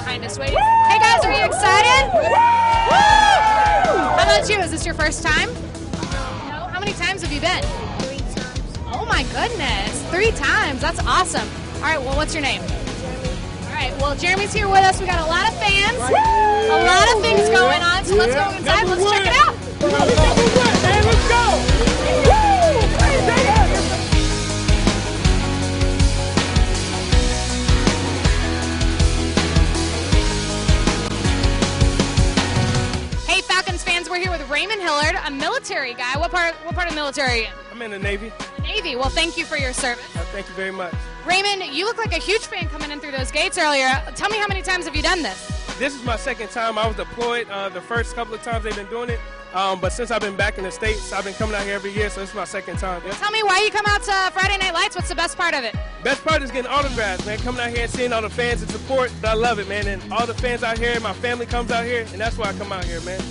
kindest way. Hey guys, are you excited? How about you? Is this your first time? No. How many times have you been? 3 times. Oh my goodness, 3 times. That's awesome. All right, well, what's your name? All right, well, Jeremy's here with us. We got a lot of fans, a lot of things going on. So let's go inside. Let's check it out. Let's go. Hey, Falcons fans, we're here with Raymond Hillard, a military guy. What part of the military are you in? I'm in the Navy. Navy. Well, thank you for your service. Thank you very much. Raymond, you look like a huge fan coming in through those gates earlier. Tell me, how many times have you done this? This is my second time. I was deployed the first couple of times they've been doing it. But since I've been back in the States, I've been coming out here every year, so this is my second time. Yeah. Tell me why you come out to Friday Night Lights. What's the best part of it? Best part is getting autographs, man. Coming out here and seeing all the fans and support. I love it, man. And all the fans out here, my family comes out here, and that's why I come out here, man.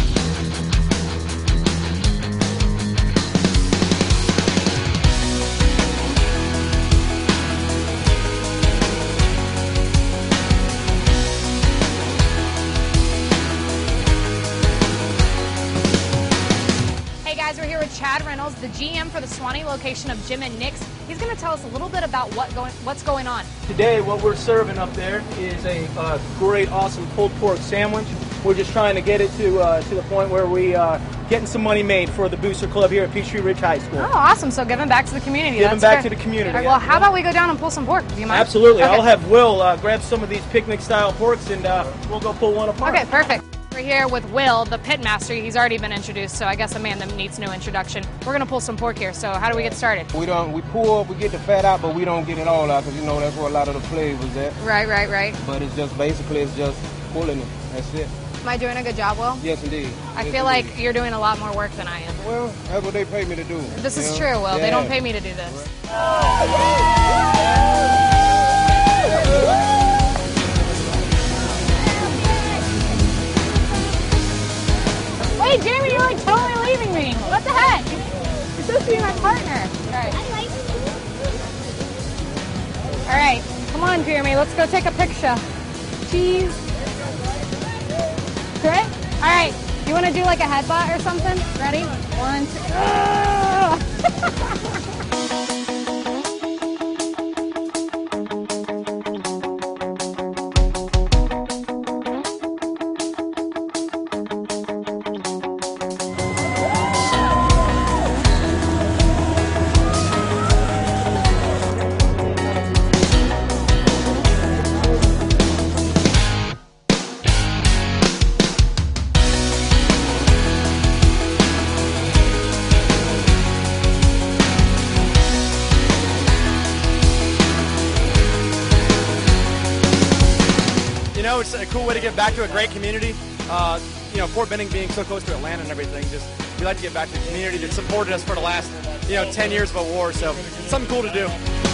Guys, we're here with Chad Reynolds, the GM for the Suwanee location of Jim and Nick's. He's going to tell us a little bit about what's going on. Today, what we're serving up there is a great, awesome pulled pork sandwich. We're just trying to get it to the point where we getting some money made for the Booster Club here at Peachtree Ridge High School. Oh, awesome! So giving back to the community. Giving back to the community. All right, well, how about we go down and pull some pork? Do you mind? Absolutely. Okay. I'll have Will grab some of these picnic-style porks, and we'll go pull one apart. Okay, perfect. We're here with Will, the pit master. He's already been introduced, so I guess a man that needs no introduction. We're going to pull some pork here, so how do we get started? We pull, we get the fat out, but we don't get it all out, because, you know, that's where a lot of the flavor's at. Right. But it's just, basically, it's just pulling it. That's it. Am I doing a good job, Will? Yes, indeed. I feel like you're doing a lot more work than I am. Well, that's what they pay me to do. This is true, Will. Yeah. They don't pay me to do this. Wait, Jeremy, you're like totally leaving me. What the heck? You're supposed to be my partner. All right, come on, Jeremy. Let's go take a picture. Cheese. Great. All right. You want to do like a headbutt or something? Ready? 1, 2. You know, it's a cool way to get back to a great community. You know, Fort Benning being so close to Atlanta and everything, we like to get back to the community that supported us for the last, 10 years of a war. So it's something cool to do.